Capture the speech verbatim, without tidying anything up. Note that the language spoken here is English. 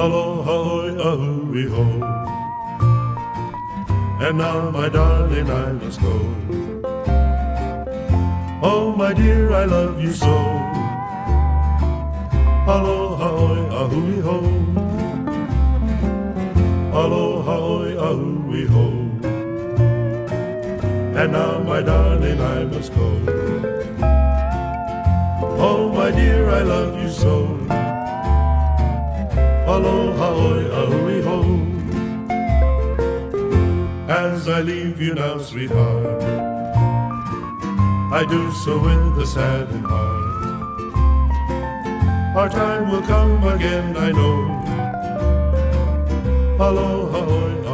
aloha, oi, ahui, ho. And now, my darling, I must go. Oh, my dear, I love you so. Aloha, oi, ahui, ho. Aloha, oi, ahui, ho. And now, my darling, I must go. Oh, my dear, I love you so. Aloha, oi, ahui, ho. As I leave you now, sweetheart, I do so with a saddened heart. Our time will come again, I know. Aloha, oi,